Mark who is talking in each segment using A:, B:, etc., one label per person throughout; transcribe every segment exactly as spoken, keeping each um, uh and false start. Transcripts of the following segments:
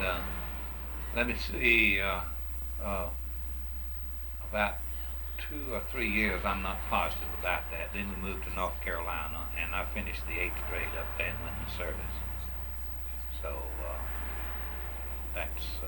A: uh, let me see, uh, uh, about two or three years, I'm not positive about that. Then we moved to North Carolina, and I finished the eighth grade up there and went in the service. So uh, that's uh,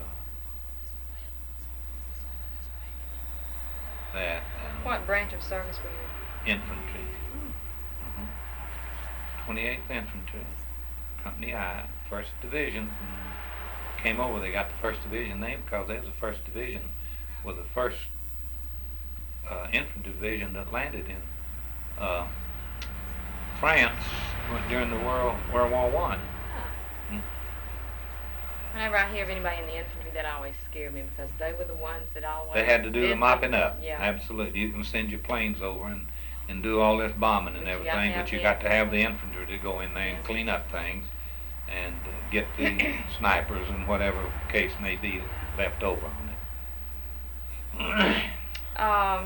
A: that. And
B: What branch of service were you
A: infantry. hmm twenty-eighth Infantry, Company I, First Division. And came over. They got the First Division name because they was the First Division, was the first uh, infantry division that landed in uh, France during the World World War One.
B: in? Whenever I hear of anybody in the infantry, that always scared me because they were the ones that always
A: They had to do
B: did
A: the mopping up.
B: Yeah.
A: Absolutely. You can send your planes over and, and do all this bombing and
B: But you gotta
A: everything,
B: have
A: but you
B: the
A: got to have the infantry to go in there and
B: Yeah.
A: clean up things and uh, get the snipers and whatever case may be left over on it.
B: Um,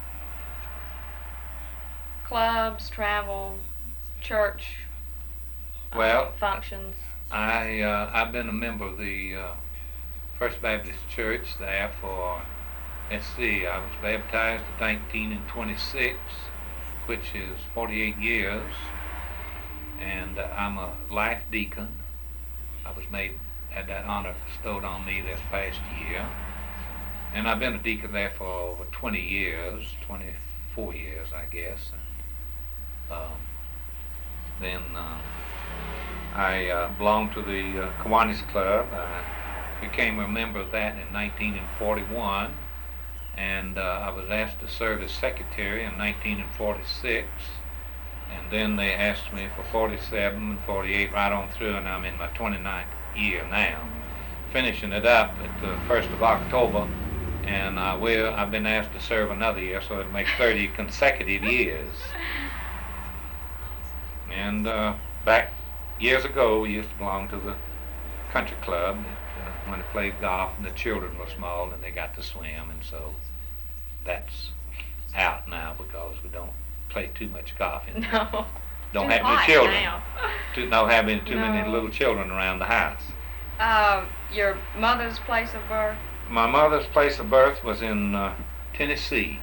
B: clubs, travel, church,
A: Well,
B: uh, functions.
A: I uh, I've been a member of the uh, First Baptist Church there for, let's see, I was baptized in nineteen twenty-six, which is forty-eight years, and uh, I'm a life deacon. I was made, had that honor bestowed on me this past year, and I've been a deacon there for over twenty years, twenty-four years, I guess. And, um, then uh, I uh, belonged to the uh, Kiwanis Club. I became a member of that in nineteen forty-one, and uh, I was asked to serve as secretary in nineteen forty-six, and then they asked me for forty-seven and forty-eight right on through, and I'm in my twenty-ninth year now, finishing it up at the first of October, and I will, I've been asked to serve another year, so it'll make thirty consecutive years. And uh, back years ago, we used to belong to the country club that, uh, when they played golf and the children were small and they got to swim, and so that's out now because we don't play too much golf in there.
B: No.
A: Don't
B: Too
A: have
B: hot
A: any children.
B: now.
A: Too, don't have any, too many
B: No.
A: little children around the house.
B: Um, your mother's place of birth?
A: My mother's place of birth was in uh, Tennessee.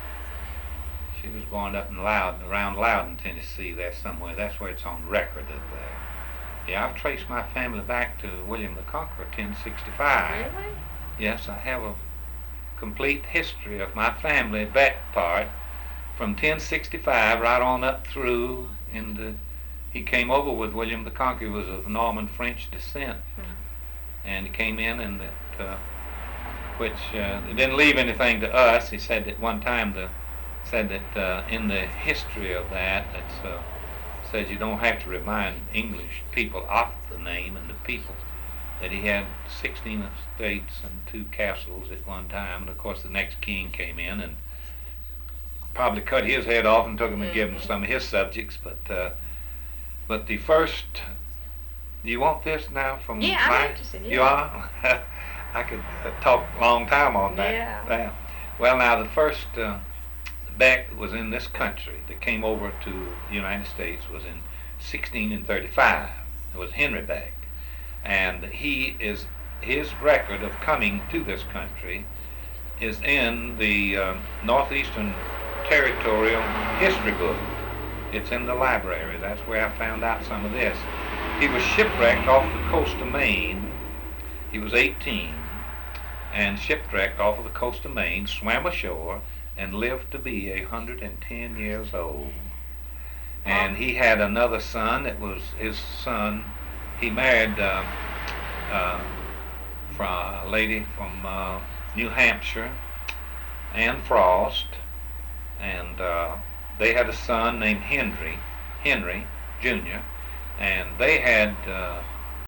A: She was born up in Loudon, around Loudon, Tennessee. There somewhere. That's where it's on record that there. Yeah, I've traced my family back to William the Conqueror, ten sixty-five.
B: Really?
A: Yes, I have a complete history of my family, that part, from ten sixty-five right on up through into. He came over with William the Conqueror, was of Norman French descent,
B: Mm-hmm.
A: and he came in and that, uh, which uh, it didn't leave anything to us. He said at one time the said that uh, in the history of that, it uh, says you don't have to remind English people of the name and the people, that he had sixteen estates and two castles at one time, and of course the next king came in and probably cut his head off and took him and gave him some of his subjects, but uh, but the first, do you want this now from
B: Yeah, I'm
A: my,
B: interested,
A: you
B: yeah.
A: are? I could uh, talk a long time on that.
B: Yeah.
A: Yeah. Well, now the first uh, Beck that was in this country that came over to the United States was in sixteen thirty-five. It was Henry Beck, and he is his record of coming to this country is in the uh, Northeastern Territorial History book. It's in the library. That's where I found out some of this. He was shipwrecked off the coast of Maine. He was eighteen and shipwrecked off of the coast of Maine, swam ashore, and lived to be a hundred and ten years old. And he had another son that was his son. He married uh, uh, from a lady from uh, New Hampshire, Anne Frost, and uh, they had a son named Henry, Henry Junior, and they had uh,